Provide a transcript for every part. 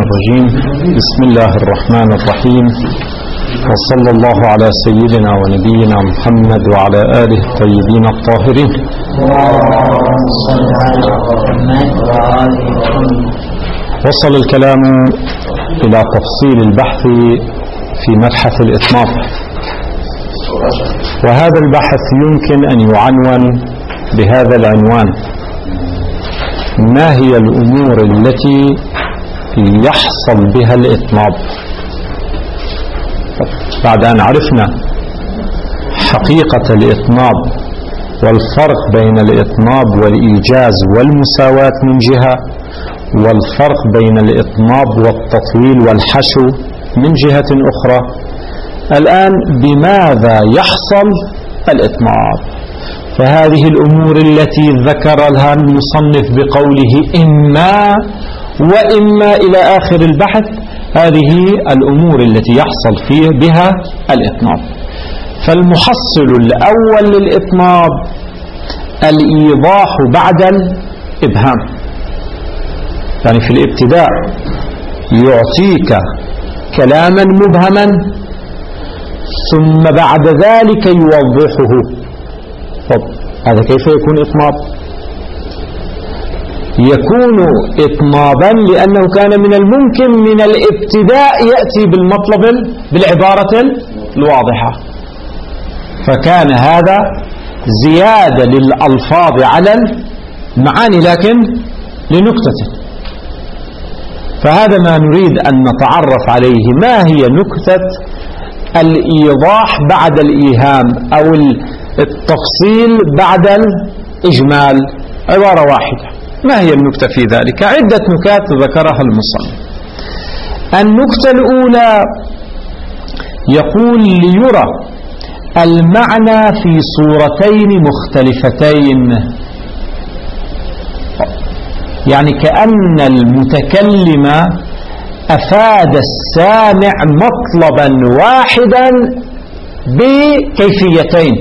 الرجيم. بسم الله الرحمن الرحيم، وصلى الله على سيدنا ونبينا محمد وعلى آله الطيبين الطاهرين. وصل الكلام إلى تفصيل البحث في مبحث الإطناب، وهذا البحث يمكن أن يعنون بهذا العنوان: ما هي الأمور التي يحصل بها الإطناب؟ بعد أن عرفنا حقيقة الإطناب والفرق بين الإطناب والإيجاز والمساواة من جهة، والفرق بين الإطناب والتطويل والحشو من جهة أخرى، الآن بماذا يحصل الإطناب؟ فهذه الأمور التي ذكرها المصنف بقوله إما وإما إلى آخر البحث، هذه الأمور التي يحصل فيه بها الإطناب. فالمحصل الأول للإطناب الإيضاح بعد الإبهام، يعني في الابتداء يعطيك كلاما مبهما ثم بعد ذلك يوضحه. طب هذا كيف يكون إطناب؟ يكون إطنابا لأنه كان من الممكن من الابتداء يأتي بالمطلب بالعبارة الواضحة، فكان هذا زيادة للألفاظ على المعاني لكن لنكتة. فهذا ما نريد أن نتعرف عليه، ما هي نكتة الإيضاح بعد الإيهام أو التفصيل بعد الإجمال؟ عبارة واحدة. ما هي النكتة في ذلك؟ عدة نكات ذكرها المصنف. النكتة الأولى يقول: ليرى المعنى في صورتين مختلفتين، يعني كأن المتكلم أفاد السامع مطلبا واحدا بكيفيتين،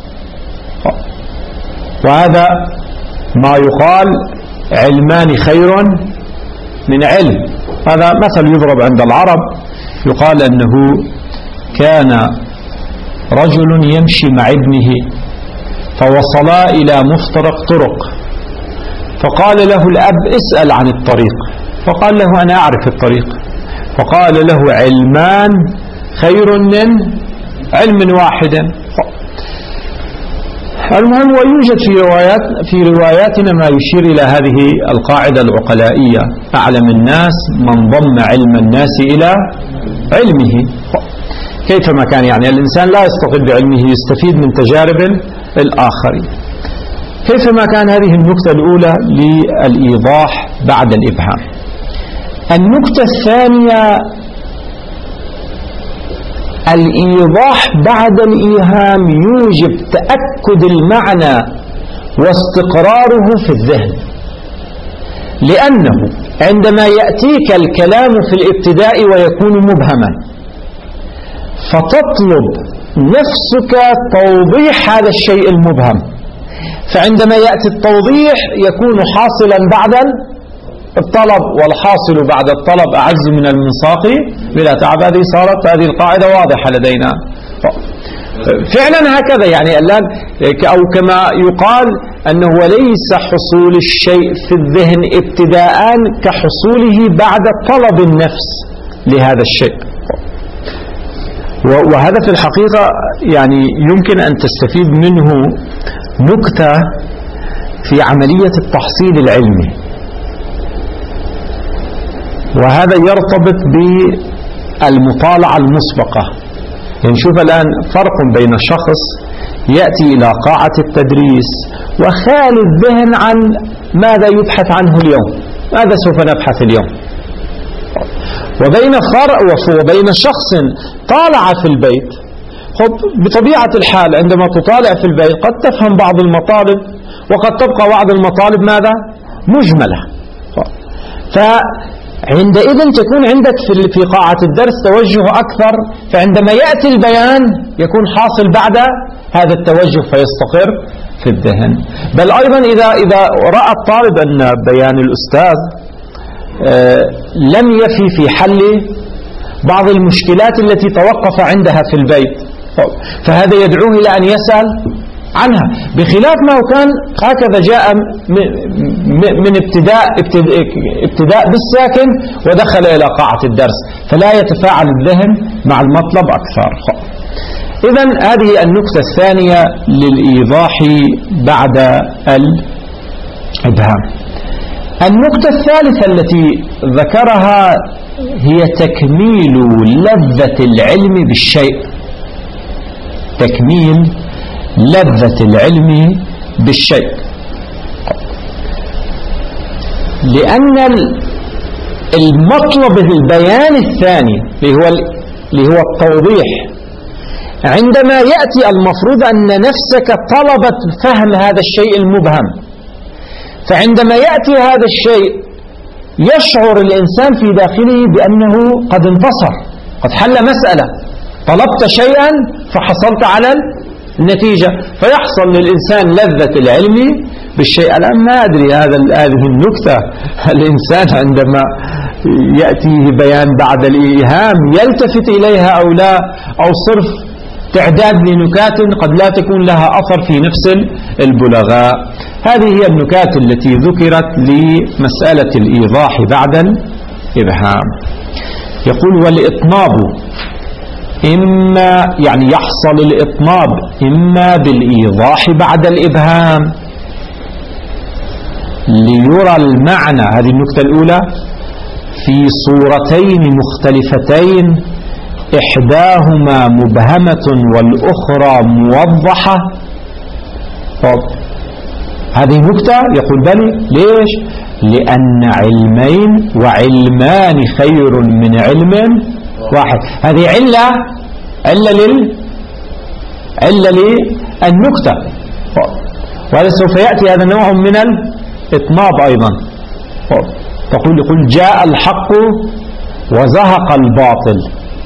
وهذا ما يقال علمان خير من علم. هذا مثل يضرب عند العرب، يقال أنه كان رجل يمشي مع ابنه فوصلا إلى مفترق طرق، فقال له الأب: اسأل عن الطريق، فقال له: أنا أعرف الطريق، فقال له: علمان خير من علم واحد. المهم، ويوجد في رواياتنا ما يشير إلى هذه القاعدة العقلائية: أعلم الناس من ضم علم الناس إلى علمه. كيفما كان، يعني الإنسان لا يستفيد بعلمه، يستفيد من تجارب الآخرين. كيفما كان، هذه النكتة الأولى للإيضاح بعد الإبهام. النكتة الثانية الإيضاح بعد الإيهام يوجب تأكد المعنى واستقراره في الذهن، لأنه عندما يأتيك الكلام في الابتداء ويكون مبهما فتطلب نفسك توضيح هذا الشيء المبهم، فعندما يأتي التوضيح يكون حاصلا بعد الطلب، والحاصل بعد الطلب أعز من المنساق بلا تعب. هذه القاعدة واضحة لدينا فعلا هكذا، يعني الآن أو كما يقال أنه وليس حصول الشيء في الذهن ابتداء كحصوله بعد طلب النفس لهذا الشيء. وهذا في الحقيقة يعني يمكن أن تستفيد منه نكتة في عملية التحصيل العلمي، وهذا يرتبط بالمطالعة المسبقة. يعني شوف الآن فرق بين شخص يأتي إلى قاعة التدريس وخالي الذهن عن ماذا يبحث عنه اليوم، ماذا سوف نبحث اليوم، وبين شخص طالع في البيت. بطبيعة الحال عندما تطالع في البيت قد تفهم بعض المطالب، وقد تبقى بعض المطالب ماذا؟ مجملة. فعندئذ تكون عندك في قاعة الدرس توجه أكثر، فعندما يأتي البيان يكون حاصل بعد هذا التوجه فيستقر في الذهن. بل أيضا إذا رأى الطالب أن بيان الأستاذ لم يفي في حل بعض المشكلات التي توقف عندها في البيت، فهذا يدعوه إلى أن يسأل عنها، بخلاف ما كان هكذا جاء من ابتداء بالساكن ودخل إلى قاعة الدرس، فلا يتفاعل الذهن مع المطلب أكثر. إذن هذه النقطة الثانية للإيضاح بعد الإبهام. النقطة الثالثة التي ذكرها هي تكميل لذة العلم بالشيء، تكميل لذة العلم بالشيء، لأن المطلب البيان الثاني اللي هو التوضيح، عندما يأتي المفروض أن نفسك طلبت فهم هذا الشيء المبهم، فعندما يأتي هذا الشيء يشعر الإنسان في داخله بأنه قد انتصر، قد حل مسألة، طلبت شيئا فحصلت على النتيجة، فيحصل للإنسان لذة العلم بالشيء. الآن ما أدري هذه النكتة الإنسان عندما يأتيه بيان بعد الإيهام يلتفت إليها أو لا، أو صرف تعداد لنكات قد لا تكون لها أثر في نفس البلغاء. هذه هي النكات التي ذكرت لمسألة الإيضاح بعد الإبهام. يقول والإطناب إما يعني يحصل الإطناب إما بالإيضاح بعد الإبهام ليرى المعنى، هذه النكتة الأولى، في صورتين مختلفتين إحداهما مبهمة والأخرى موضحة. طب هذه نكتة يقول بلي، ليش؟ لأن علمين وعلمان خير من علم واحد. هذه علة للنكتة، وهذا سوف يأتي هذا نوع من الإطناب أيضا. يقول جاء الحق وزهق الباطل.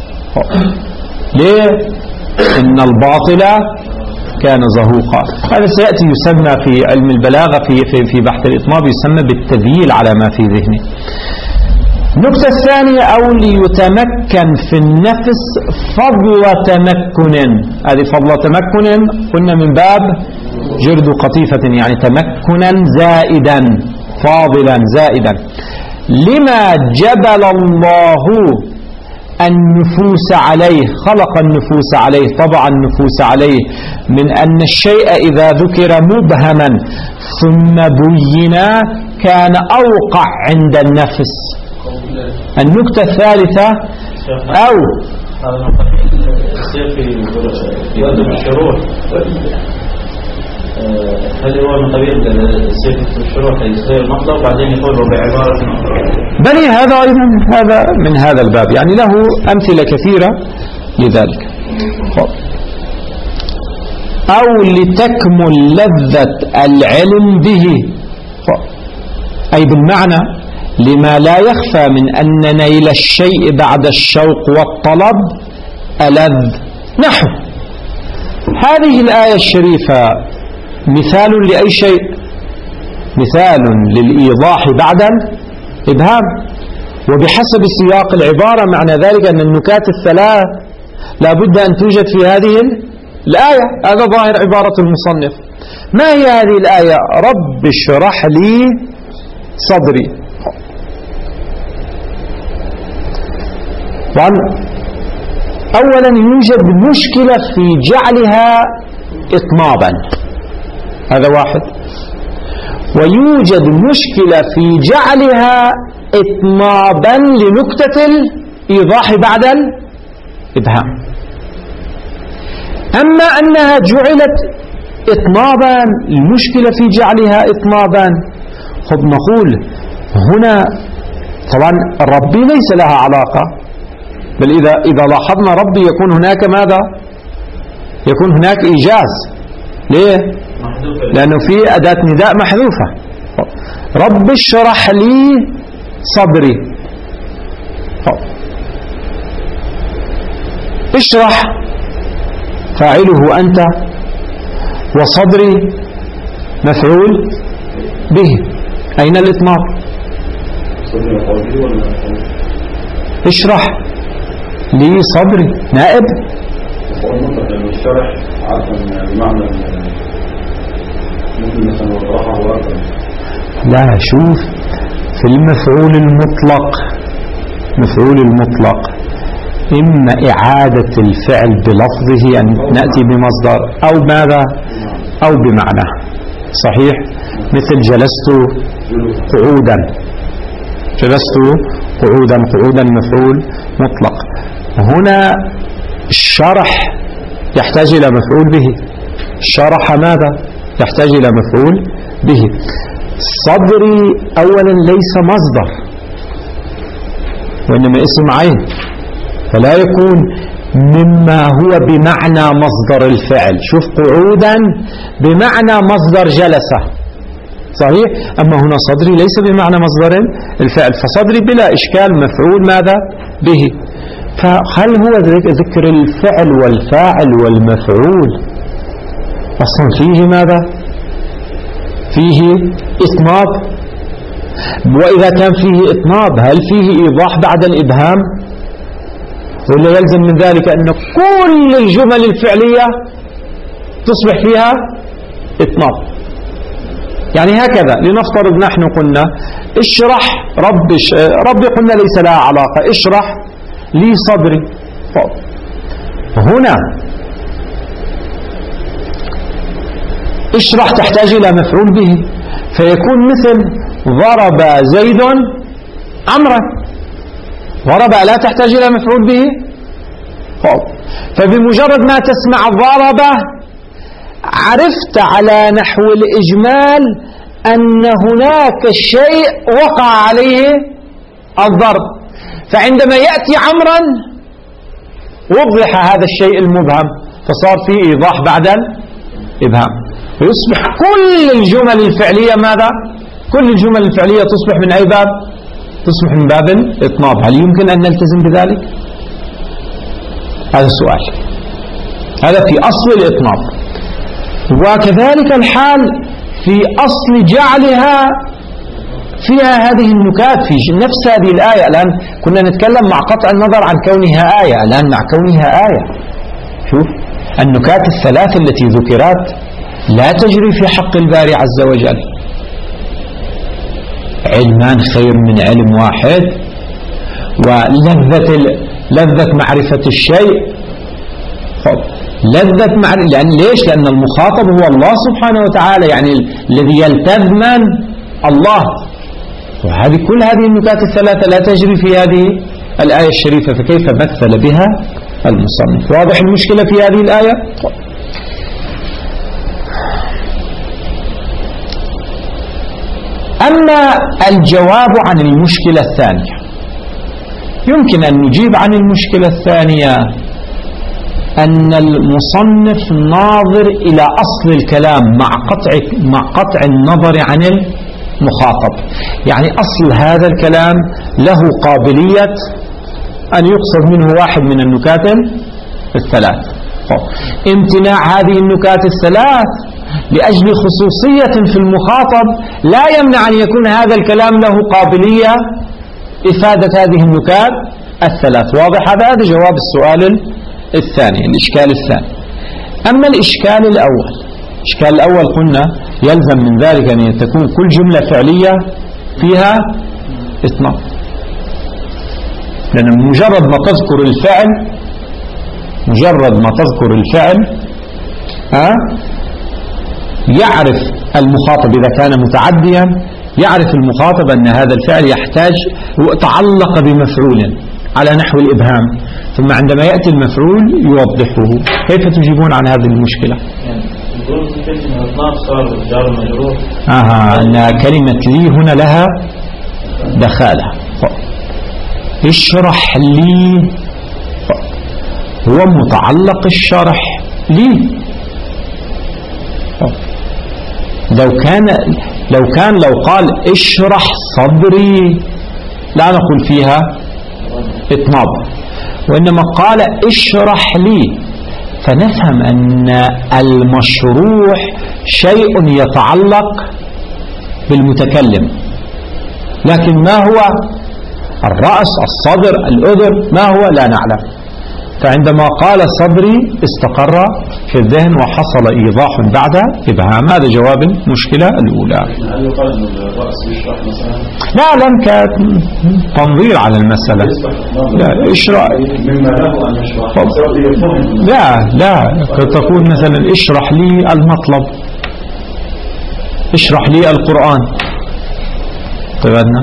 ليه؟ إن الباطل كان زهوقا. هذا سيأتي يسمى في علم البلاغة في بحث الإطناب يسمى بالتذييل على ما في ذهنه. النقطة الثانية أو ليتمكن في النفس فضل تمكن. هذه فضل تمكن قلنا من باب جرد قطيفة، يعني تمكنا زائدا، فاضلا زائدا، لما جبل الله النفوس عليه، خلق النفوس عليه، طبع النفوس عليه، من أن الشيء إذا ذكر مبهما ثم بينا كان أوقع عند النفس. النقطة الثالثة أو هل هو من قبيل السيف في الشروح يصير مطلب وبعدين يقول بعبارة بني هذا أيضا هذا من هذا الباب، يعني له أمثلة كثيرة لذلك. أو لتكمل لذة العلم به، أي بالمعنى لما لا يخفى من أن نيل الشيء بعد الشوق والطلب ألذ. نحو هذه الآية الشريفة مثال لأي شيء؟ مثال للإيضاح بعد الإبهام، وبحسب سياق العبارة معنى ذلك أن النكات الثلاث لا بد أن توجد في هذه الآية. هذا ظاهر عبارة المصنف. ما هي هذه الآية؟ رب اشرح لي صدري. طبعا أولا يوجد مشكلة في جعلها إطنابا، هذا واحد، ويوجد مشكلة في جعلها إطنابا لنكتة الإيضاح بعد الإبهام. أما أنها جعلت إطنابا، المشكلة في جعلها إطنابا. خب نقول هنا طبعا ربي ليس لها علاقة، بل إذا لاحظنا ربي يكون هناك ماذا؟ يكون هناك إيجاز. ليه؟ لأنه في أداة نداء محذوفة. رب اشرح لي صدري. اشرح فاعله أنت، وصدري مفعول به. أين الإطناب؟ اشرح لي صدري نائب. الشرح عادة بمعنى ممكن مثلا وضعها وقتا. لا شوف، في المفعول المطلق، مفعول المطلق إما إعادة الفعل بلفظه أن نأتي بمصدر أو ماذا أو بمعنى. صحيح، مثل جلست قعودا، جلست قعودا، قعودا مفعول مطلق. هنا الشرح يحتاج إلى مفعول به، شرح ماذا يحتاج إلى مفعول به. صدري أولا ليس مصدر وإنما اسم عين، فلا يكون مما هو بمعنى مصدر الفعل. شوف، قعودا بمعنى مصدر جلس، صحيح، أما هنا صدري ليس بمعنى مصدر الفعل، فصدري بلا إشكال مفعول ماذا به. فهل هو ذكر الفعل والفاعل والمفعول أصلا فيه ماذا؟ فيه إطناب. وإذا كان فيه إطناب هل فيه إيضاح بعد الإبهام؟ ولا يلزم من ذلك أن كل الجمل الفعلية تصبح فيها إطناب؟ يعني هكذا، لنفترض نحن قلنا اشرح ربي قلنا ليس لها علاقة، اشرح لي صدري. هنا اشرح تحتاج إلى مفعول به، فيكون مثل ضرب زيد عمرا. ضرب لا تحتاج إلى مفعول به، فبمجرد ما تسمع ضرب عرفت على نحو الإجمال أن هناك شيء وقع عليه الضرب، فعندما يأتي عمرا وضح هذا الشيء المبهم، فصار فيه إيضاح بعد الإبهام، ويصبح كل الجمل الفعلية ماذا؟ كل الجمل الفعلية تصبح من أي باب؟ تصبح من باب الإطناب. هل يمكن أن نلتزم بذلك؟ هذا السؤال، هذا في أصل الإطناب. وكذلك الحال في أصل جعلها فيها هذه النكات في نفس هذه الآية. الآن كنا نتكلم مع قطع النظر عن كونها آية، الآن مع كونها آية. شوف، النكات الثلاث التي ذكرت لا تجري في حق الباري عز وجل. علمان خير من علم واحد، ولذة معرفة الشيء. لذة معرفة، لأن ليش؟ لأن المخاطب هو الله سبحانه وتعالى، يعني الذي يلتذ من؟ الله. وهذه كل هذه النكات الثلاثة لا تجري في هذه الآية الشريفة، فكيف مثل بها المصنف؟ واضح المشكلة في هذه الآية؟ أما الجواب عن المشكلة الثانية، يمكن أن نجيب عن المشكلة الثانية أن المصنف ناظر إلى أصل الكلام مع قطع النظر عن المخاطب. يعني أصل هذا الكلام له قابلية أن يقصد منه واحد من النكات الثلاث. امتناع هذه النكات الثلاث لأجل خصوصية في المخاطب لا يمنع أن يكون هذا الكلام له قابلية إفادة هذه النكات الثلاث. واضح هذا جواب السؤال الثاني، الإشكال الثاني. أما الإشكال الأول قلنا يلزم من ذلك أن تكون كل جملة فعلية فيها إطناب، لأن مجرد ما تذكر الفعل يعرف المخاطب إذا كان متعديا، يعرف المخاطب أن هذا الفعل يحتاج تعلق بمفعول على نحو الإبهام، ثم عندما يأتي المفعول يوضحه. كيف تجيبون عن هذه المشكلة؟ أن كلمة لي هنا لها دخالة. اشرح لي هو متعلق الشرح لي. لو قال اشرح صدري لا نقول فيها إطناب، وإنما قال اشرح لي، فنفهم أن المشروح شيء يتعلق بالمتكلم، لكن ما هو الرأس، الصدر، الأذن، ما هو لا نعلم. فعندما قال صدري استقر في الذهن وحصل إيضاح بعد إبهام. هذا جواب المشكلة الأولى. هل يقال أن الرأس يشرح مثلا؟ لا، لم تنظير على المسألة. لا، اشرح مما له أن يشرح. لا قد تقول مثلا اشرح لي المطلب، اشرح لي القرآن. تبعدنا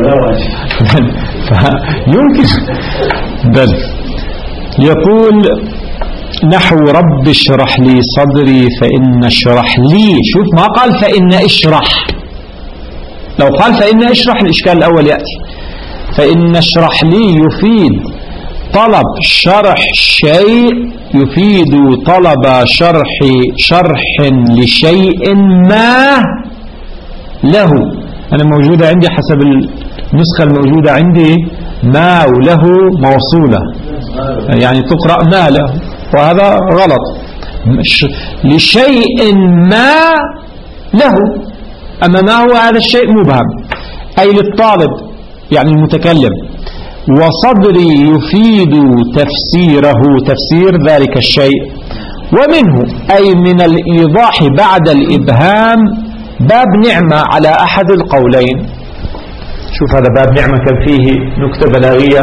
يمكن بل يقول نحو رب اشرح لي صدري فإن اشرح لي. شوف ما قال فإن اشرح. لو قال فإن اشرح الإشكال الأول يأتي. فإن اشرح لي يفيد طلب شرح شيء، يفيد طلب شرح لشيء ما له. أنا موجودة عندي حسب النسخة الموجودة عندي ما وله موصولة، يعني تقرأ ما له، وهذا غلط. لشيء ما له، أما ما هو هذا الشيء مبهم، أي للطالب يعني المتكلم. وصدري يفيد تفسيره، تفسير ذلك الشيء. ومنه أي من الإيضاح بعد الإبهام باب نعمة على أحد القولين. شوف هذا باب نعمة كان فيه نكتة بلاغية.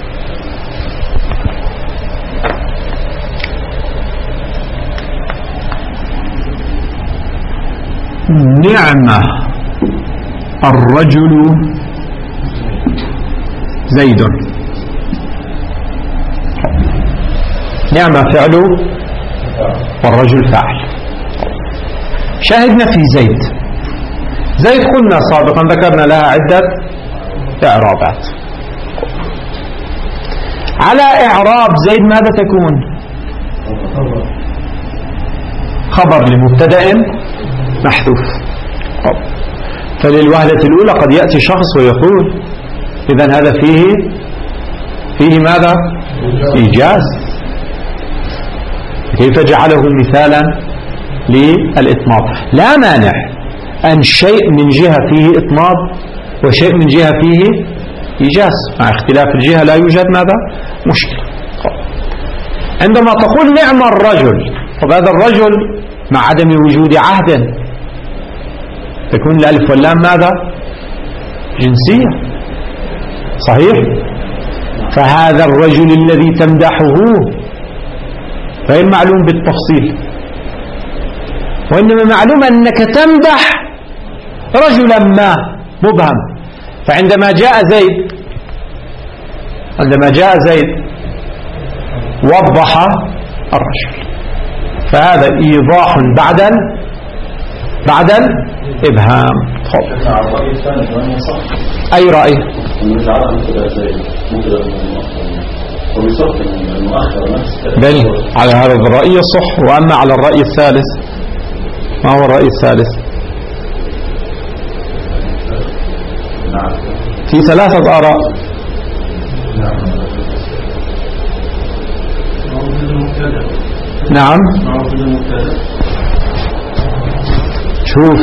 نعمة الرجل زيد. نعمة فعل والرجل فاعل. شاهدنا في زيد قلنا سابقا ذكرنا لها عدة إعرابات. على إعراب زيد ماذا تكون؟ خبر لمبتدأ محذوف. فللوهلة الأولى قد يأتي شخص ويقول إذن هذا فيه ماذا؟ إيجاز. كيف جعله مثالا للإطناب؟ لا مانع أن شيء من جهة فيه إطناب وشيء من جهة فيه إيجاز، مع اختلاف الجهة لا يوجد ماذا؟ مشكلة. عندما تقول نعم الرجل، فهذا الرجل مع عدم وجود عهد تكون الألف واللام ماذا؟ جنسية، صحيح؟ فهذا الرجل الذي تمدحه غير معلوم بالتفصيل، وإنما معلوم أنك تمدح رجلا ما مبهم. فعندما جاء زيد وضح الرجل، فهذا إيضاح بعد الإبهام. أي رأي؟ بل على هذا الرأي الصح. وأما على الرأي الثالث، ما هو الرأي الثالث؟ في ثلاثة آراء. نعم، شوف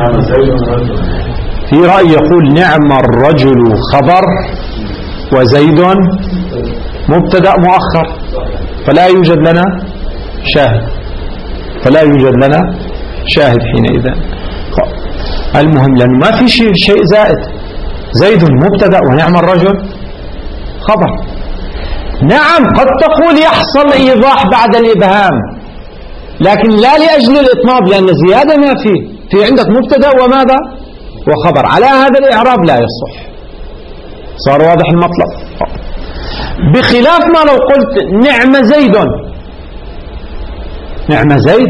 في رأي يقول نعم الرجل خبر وزيد مبتدأ مؤخر، فلا يوجد لنا شاهد حينئذ. المهم لأنه ما في شيء زائد، زيد مبتدأ ونعم الرجل خبر. نعم قد تقول يحصل إيضاح بعد الإبهام، لكن لا لأجل الإطناب، لأن زيادة ما في عندك مبتدأ وماذا وخبر. على هذا الإعراب لا يصح. صار واضح المطلب. بخلاف ما لو قلت نعم زيد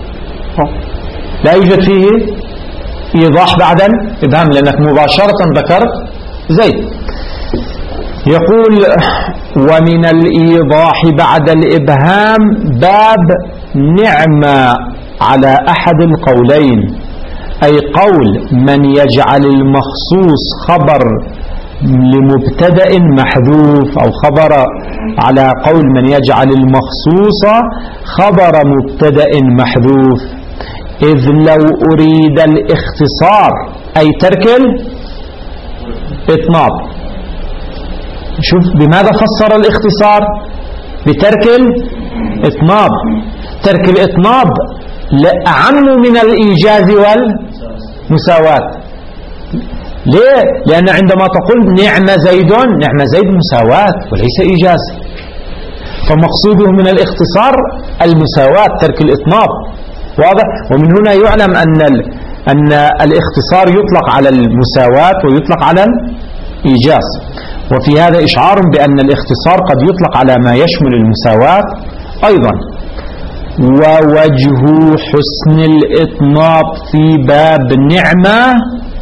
لا يوجد فيه إيضاح بعد الإبهام، لأنك مباشرة ذكرت زيد. يقول ومن الإيضاح بعد الإبهام باب نعمة على أحد القولين، أي قول من يجعل المخصوص خبر لمبتدأ محذوف، أو خبر على قول من يجعل المخصوص خبر مبتدأ محذوف. إذ لو أريد الاختصار أي ترك إطناب. شوف بماذا فسر الاختصار؟ بترك الإطناب. ترك الإطناب أعم من الإيجاز والمساواة. ليه؟ لأن عندما تقول نعم زيد، نعم زيد مساواة وليس إيجاز، فمقصوده من الاختصار المساواة، ترك الإطناب. واضح؟ ومن هنا يعلم أن الاختصار يطلق على المساواة ويطلق على الإيجاز. وفي هذا إشعار بأن الاختصار قد يطلق على ما يشمل المساواة أيضا. ووجه حسن الإطناب في باب النعمة.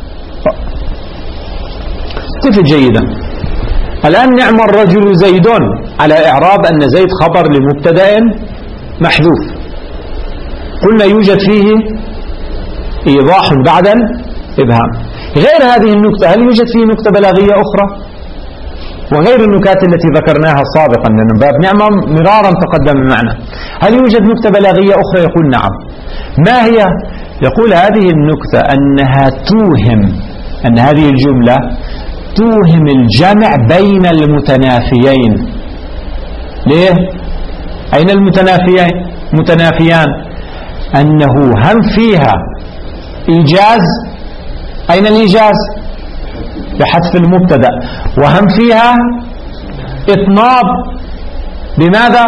تفهم جيدا. الآن نعم الرجل زيد على إعراب أن زيد خبر لمبتدأ محذوف. قلنا يوجد فيه إيضاح بعد الإبهام. غير هذه النكتة هل يوجد فيه نكتة بلاغية أخرى؟ وغير النكات التي ذكرناها سابقا لأن باب نعمة مرارا تقدم معنا. هل يوجد نكتة بلاغية أخرى؟ يقول نعم. ما هي؟ يقول هذه النكتة أنها توهم أن هذه الجملة توهم الجمع بين المتنافيين. ليه؟ أين المتنافيان؟ أنه هم فيها إيجاز. أين الإيجاز؟ بحذف المبتدأ. وهم فيها إطناب. بماذا؟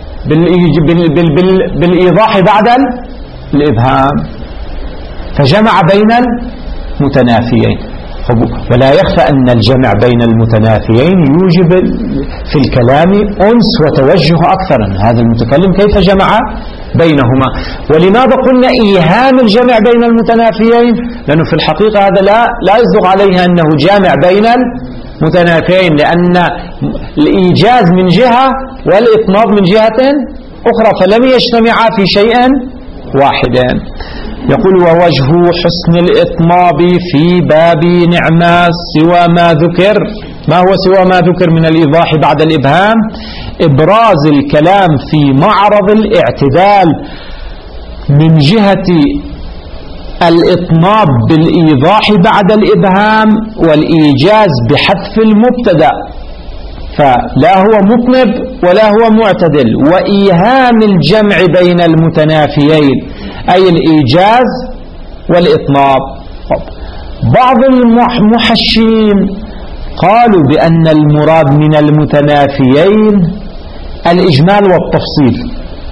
بالإيضاح بعد الإبهام. فجمع بين المتنافيين. ولا يخفى أن الجمع بين المتنافيين يوجب في الكلام أنس وتوجه أكثر. هذا المتكلم كيف جمع بينهما؟ ولماذا قلنا إيهام الجمع بين المتنافيين؟ لأنه في الحقيقة هذا لا يصدق عليه أنه جامع بين المتنافيين، لأن الإيجاز من جهة والإطناب من جهة أخرى، فلم يجتمعا في شيء واحد. يقول ووجه حسن الإطناب في باب نعمة سوى ما ذكر. ما هو سوى ما ذكر من الإيضاح بعد الإبهام؟ إبراز الكلام في معرض الاعتدال من جهة الإطناب بالإيضاح بعد الإبهام والإيجاز بحذف المبتدأ، فلا هو مطنب ولا هو معتدل. وإيهام الجمع بين المتنافيين أي الإيجاز والإطناب. بعض المحشين قالوا بأن المراد من المتنافيين الإجمال والتفصيل.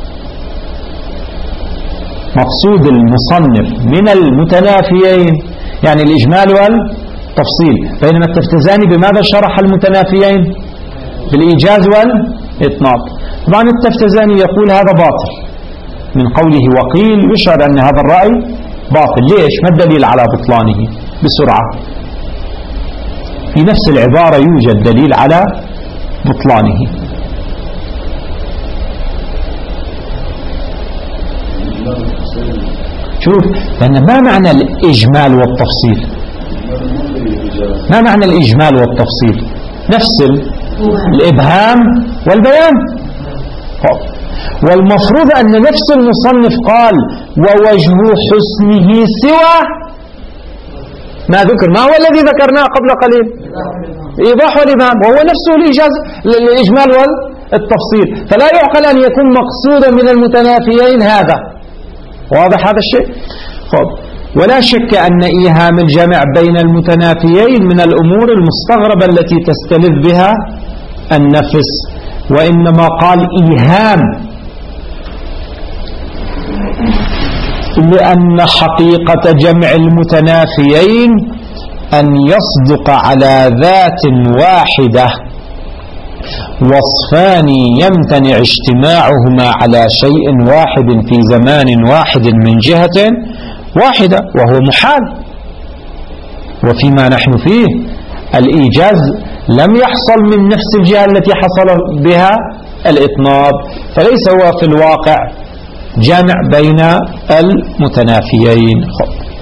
مقصود المصنف من المتنافيين يعني الإجمال والتفصيل. بينما التفتزاني بماذا شرح المتنافيين؟ بالإيجاز والإطناب. طبعا التفتزاني يقول هذا باطل من قوله، وقيل يشعر أن هذا الرأي باطل. ليش؟ ما الدليل على بطلانه؟ بسرعة. في نفس العبارة يوجد دليل على بطلانه. شوف، لأن ما معنى الإجمال والتفصيل؟ ما معنى الإجمال والتفصيل؟ نفس الإبهام والبيان. والمفروض أن نفس المصنف قال ووجه حسنه سوى ما ذكر. ما هو الذي ذكرناه قبل قليل؟ إيضاح والإبهام، وهو نفسه الإجمال والتفصيل. فلا يعقل أن يكون مقصودا من المتنافيين هذا. واضح هذا الشيء؟ ولا شك أن إيهام الجمع بين المتنافيين من الأمور المستغربة التي تستلذ بها النفس. وإنما قال إيهام لأن حقيقة جمع المتنافيين أن يصدق على ذات واحدة وصفان يمتنع اجتماعهما على شيء واحد في زمان واحد من جهة واحدة، وهو محال. وفيما نحن فيه الإيجاز لم يحصل من نفس الجهة التي حصل بها الإطناب، فليس هو في الواقع جمع بين المتنافيين.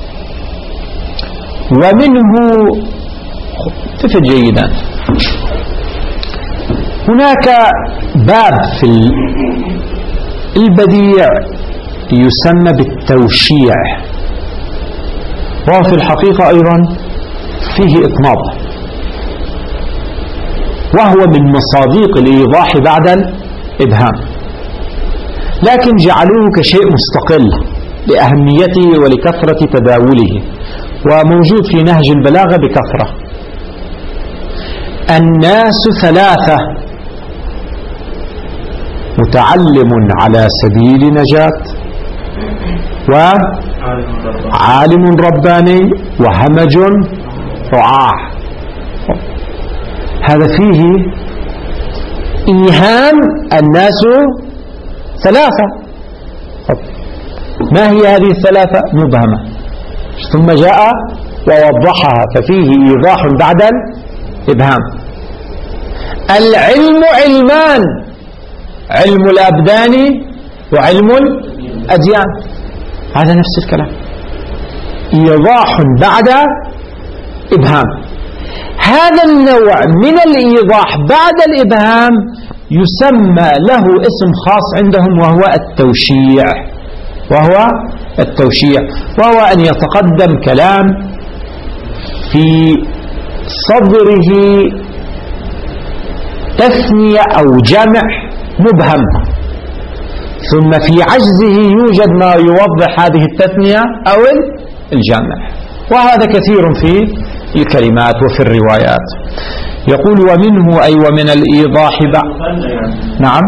ومنه تفهم جيدا هناك باب في البديع يسمى بالتوشيع، وهو في الحقيقة أيضا فيه إطناب. وهو من مصادق الإيضاح بعد الإبهام، لكن جعلوه كشيء مستقل لأهميته ولكثرة تداوله، وموجود في نهج البلاغة بكثرة. الناس ثلاثة: متعلم على سبيل نجاة، وعالم رباني، وهمج رعاع. هذا فيه إيهام الناس ثلاثة. ما هي هذه الثلاثة؟ مبهمة، ثم جاء ووضحها، ففيه إيضاح بعد الإبهام. العلم علمان: علم الأبدان وعلم الأديان، هذا نفس الكلام، إيضاح بعد إبهام. هذا النوع من الإيضاح بعد الإبهام يسمى له اسم خاص عندهم، وهو التوشيع، وهو أن يتقدم كلام في صدره تثنية أو جمع مبهم، ثم في عجزه يوجد ما يوضح هذه التثنية أو الجمع، وهذا كثير في الكلمات وفي الروايات. يقول ومنه أي ومن الإيضاح نعم،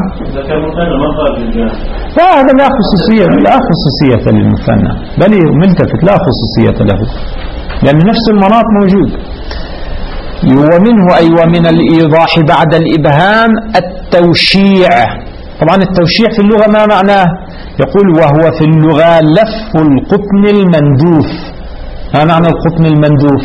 هذا لا خصوصية للمثنى، بل ملتفت لا خصوصية له، لأن نفس المناط موجود. ومنه أي ومن الإيضاح بعد الإبهام التوشيع. طبعا التوشيع في اللغة ما معناه؟ يقول وهو في اللغة لف القطن المندوف. ما معنى القطن المندوف؟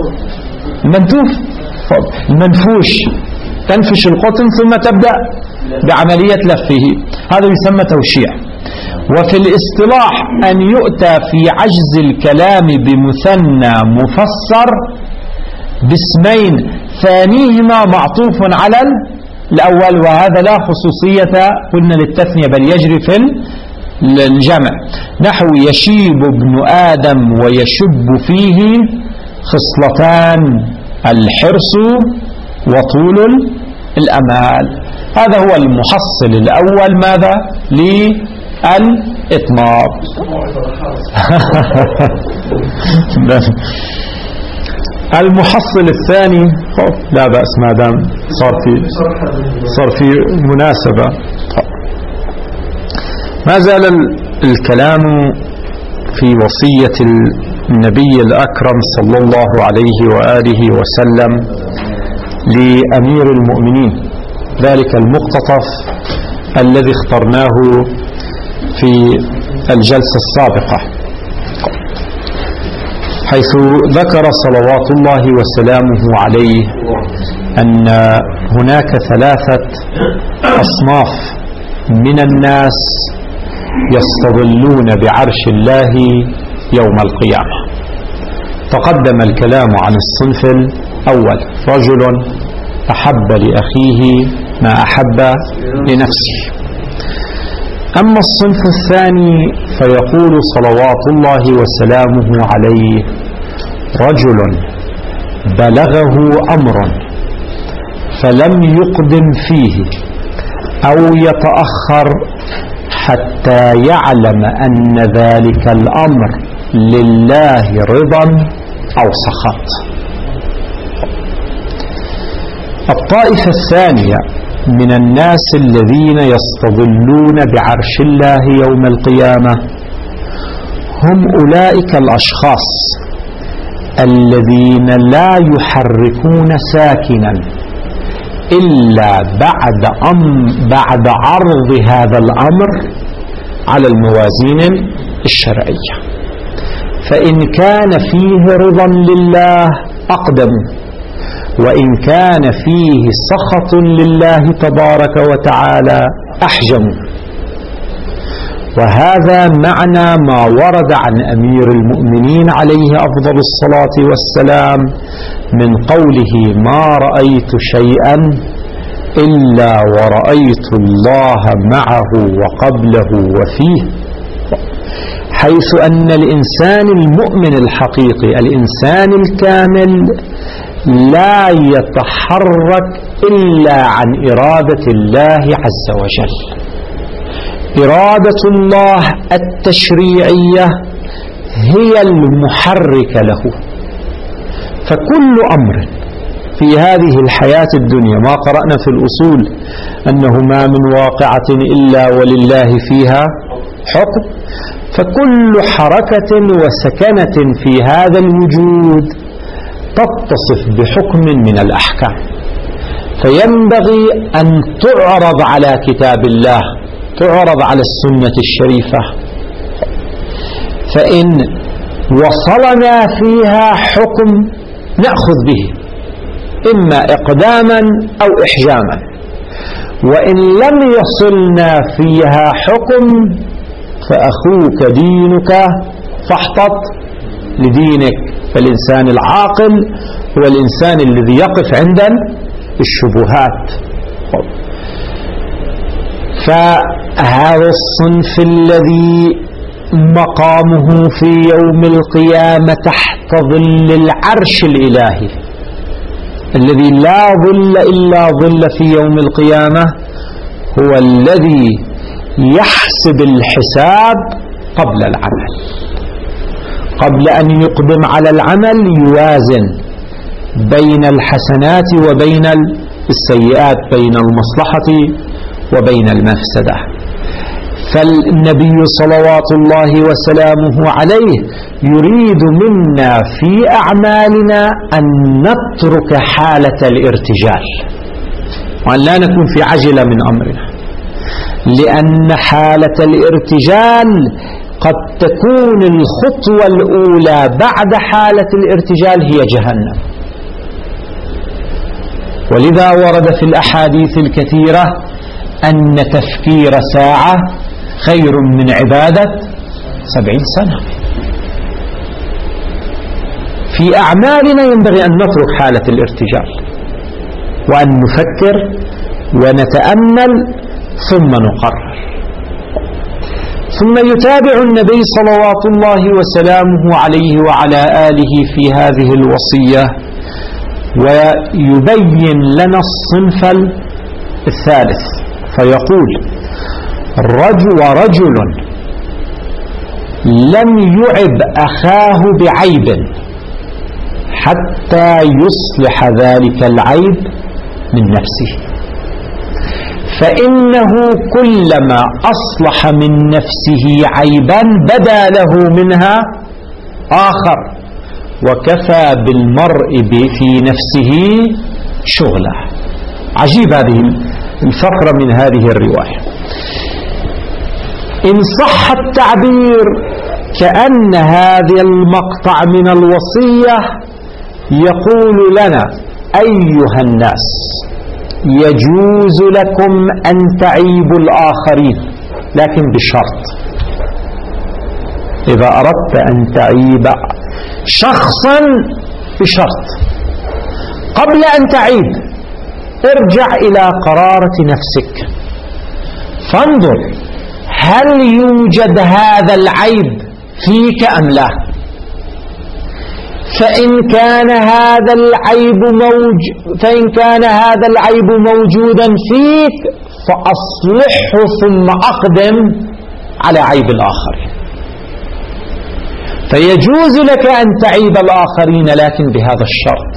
المنفوش، تنفش القطن ثم تبدأ بعملية لفه، هذا يسمى توشيع. وفي الاصطلاح أن يؤتى في عجز الكلام بمثنى مفسر باسمين ثانيهما معطوف على الأول، وهذا لا خصوصية قلنا للتثنية بل يجري في الجمع، نحو يشيب ابن آدم ويشب فيه خصلتان: الحرص وطول الأمال. هذا هو المحصل الأول، ماذا؟ للإطناب. المحصل الثاني لا بأس ما دام صار في مناسبة. ما زال الكلام في وصية النبي الأكرم صلى الله عليه وآله وسلم لأمير المؤمنين، ذلك المقتطف الذي اخترناه في الجلسة السابقة، حيث ذكر صلوات الله وسلامه عليه أن هناك ثلاثة أصناف من الناس يستظلون بعرش الله يوم القيامة. تقدم الكلام عن الصنف الأول: رجل أحب لأخيه ما أحب لنفسه. أما الصنف الثاني فيقول صلوات الله وسلامه عليه: رجل بلغه أمر فلم يقدم فيه أو يتأخر حتى يعلم أن ذلك الأمر لله رضا أو سخط. الطائفة الثانية من الناس الذين يستظلون بعرش الله يوم القيامة هم أولئك الأشخاص الذين لا يحركون ساكنا إلا بعد عرض هذا الأمر على الموازين الشرعية، فإن كان فيه رضا لله أقدموا، وإن كان فيه سخط لله تبارك وتعالى أحجموا. وهذا معنى ما ورد عن أمير المؤمنين عليه أفضل الصلاة والسلام من قوله: ما رأيت شيئا إلا ورأيت الله معه وقبله وفيه، حيث أن الإنسان المؤمن الحقيقي، الإنسان الكامل، لا يتحرك إلا عن إرادة الله عز وجل. إرادة الله التشريعية هي المحركة له. فكل أمر في هذه الحياة الدنيا، ما قرأنا في الأصول أنه ما من واقعة إلا ولله فيها حكم، فكل حركة وسكنة في هذا الوجود تتصف بحكم من الأحكام، فينبغي أن تعرض على كتاب الله، تعرض على السنة الشريفة. فإن وصلنا فيها حكم نأخذ به، إما إقداما أو إحجاما، وإن لم يصلنا فيها حكم فأخوك دينك فاحتط لدينك. فالإنسان العاقل هو الإنسان الذي يقف عند الشبهات. فهذا الصنف الذي مقامه في يوم القيامة تحت ظل العرش الإلهي الذي لا ظل إلا ظل في يوم القيامة، هو الذي يحسب الحساب قبل العمل. قبل أن يقدم على العمل يوازن بين الحسنات وبين السيئات، بين المصلحة وبين المفسدة. فالنبي صلوات الله وسلامه عليه يريد منا في أعمالنا أن نترك حالة الارتجال، وأن لا نكون في عجلة من أمرنا، لأن حالة الارتجال قد تكون الخطوة الأولى بعد حالة الارتجال هي جهنم. ولذا ورد في الأحاديث الكثيرة أن تفكير ساعة خير من عبادة 70 سنة. في أعمالنا ينبغي أن نترك حالة الارتجال وأن نفكر ونتأمل ثم نقرر. ثم يتابع النبي صلوات الله وسلامه عليه وعلى آله في هذه الوصية ويبين لنا الصنف الثالث، فيقول: ورجل لم يعب أخاه بعيب حتى يصلح ذلك العيب من نفسه، فإنه كلما أصلح من نفسه عيبا بدا له منها آخر، وكفى بالمرء في نفسه شغلا. عجيب هذه الفقرة من هذه الرواية. إن صح التعبير كأن هذا المقطع من الوصية يقول لنا: أيها الناس، يجوز لكم أن تعيبوا الآخرين، لكن بشرط. إذا أردت أن تعيب شخصا بشرط، قبل أن تعيب ارجع إلى قرارة نفسك فانظر هل يوجد هذا العيب فيك أم لا. فإن كان هذا العيب موجودا فيك فأصلحه ثم أقدم على عيب الآخرين. فيجوز لك أن تعيب الآخرين لكن بهذا الشرط.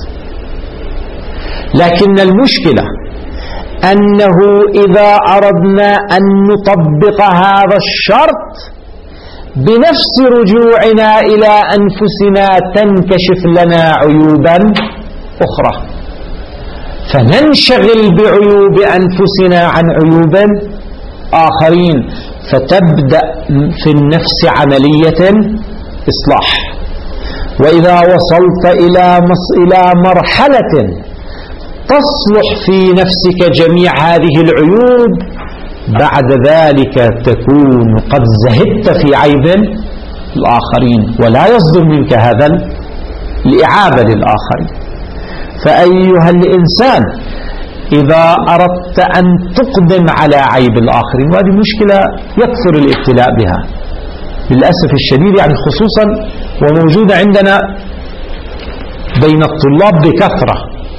لكن المشكلة أنه إذا أردنا أن نطبق هذا الشرط بنفس رجوعنا إلى أنفسنا تنكشف لنا عيوبا أخرى، فننشغل بعيوب أنفسنا عن عيوب آخرين، فتبدأ في النفس عملية إصلاح. وإذا وصلت إلى مرحلة تصلح في نفسك جميع هذه العيوب، بعد ذلك تكون قد زهدت في عيب الآخرين، ولا يصدر منك هذا الإعابة للآخرين. فأيها الإنسان، إذا أردت أن تقدم على عيب الآخرين، وهذه مشكلة يكثر الابتلاء بها للأسف الشديد، يعني خصوصا وموجودة عندنا بين الطلاب بكثرة،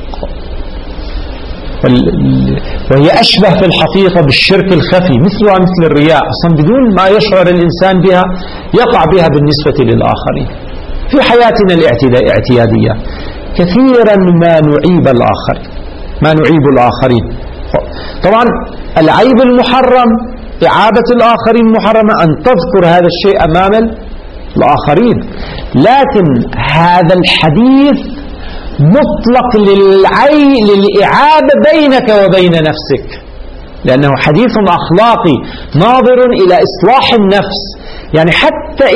وهي أشبه في الحقيقة بالشرك الخفي، مثلها مثل الرياء، أصلا بدون ما يشعر الإنسان بها يقع بها بالنسبة للآخرين. في حياتنا الاعتيادية كثيرا ما نعيب الآخرين. طبعا العيب المحرم، إعابة الآخرين محرمة، أن تذكر هذا الشيء أمام الآخرين، لكن هذا الحديث مطلق للإعابة بينك وبين نفسك، لأنه حديث أخلاقي ناظر إلى إصلاح النفس. يعني حتى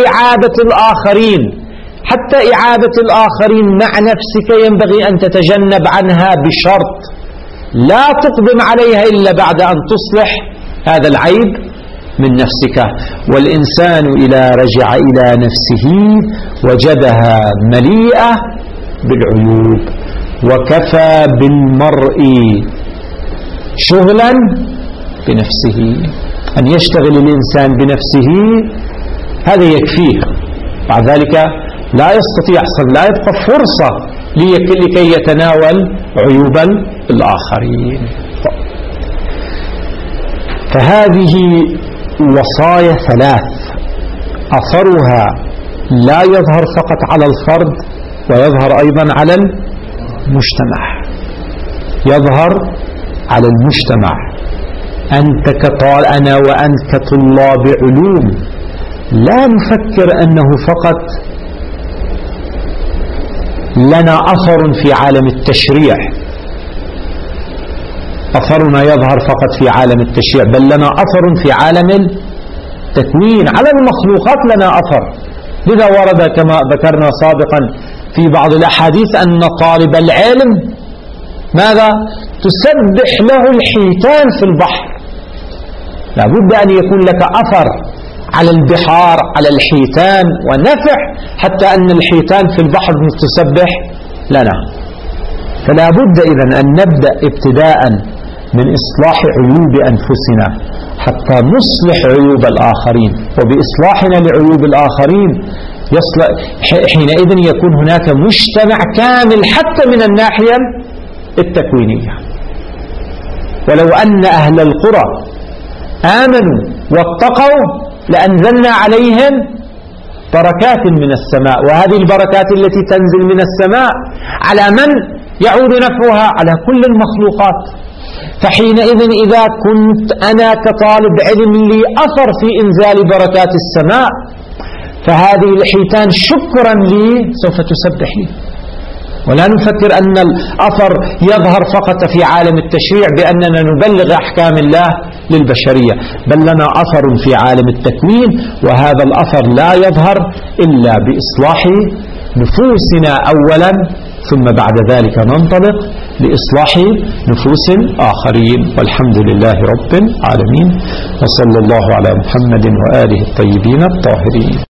إعابة الآخرين مع نفسك ينبغي أن تتجنب عنها بشرط لا تقدم عليها إلا بعد أن تصلح هذا العيب من نفسك. والإنسان إذا رجع إلى نفسه وجدها مليئة بالعيوب، وكفى بالمرء شغلا بنفسه، أن يشتغل الإنسان بنفسه هذا يكفيه، بعد ذلك لا يستطيع، لا يبقى فرصة لكي يتناول عيوب الآخرين. فهذه وصايا ثلاث أثرها لا يظهر فقط على الفرد، ويظهر أيضا على المجتمع. يظهر على المجتمع. أنا وأنت كطلاب علوم لا نفكر أنه فقط لنا أثر في عالم التشريع، أثرنا يظهر فقط في عالم التشريع، بل لنا أثر في عالم التكوين، على المخلوقات لنا أثر. لذا ورد كما ذكرنا سابقا في بعض الأحاديث أن طالب العلم ماذا؟ تسبح له الحيتان في البحر. لابد أن يكون لك أثر على البحار، على الحيتان، ونفع حتى أن الحيتان في البحر تسبح لنا. فلا بد إذن أن نبدأ ابتداء من إصلاح عيوب أنفسنا حتى نصلح عيوب الآخرين، وبإصلاحنا لعيوب الآخرين حينئذ يكون هناك مجتمع كامل حتى من الناحية التكوينية. ولو أن أهل القرى آمنوا واتقوا لأنزلنا عليهم بركات من السماء، وهذه البركات التي تنزل من السماء على من يعود نفعها؟ على كل المخلوقات. فحينئذ إذا كنت أنا كطالب علم لي أثر في إنزال بركات السماء، فهذه الحيتان شكرا لي سوف تسبح لي. ولا نفكر أن الأثر يظهر فقط في عالم التشريع بأننا نبلغ أحكام الله للبشرية، بل لنا أثر في عالم التكوين، وهذا الأثر لا يظهر إلا بإصلاح نفوسنا أولا، ثم بعد ذلك ننطلق لإصلاح نفوس آخرين. والحمد لله رب العالمين، وصلى الله على محمد وآله الطيبين الطاهرين.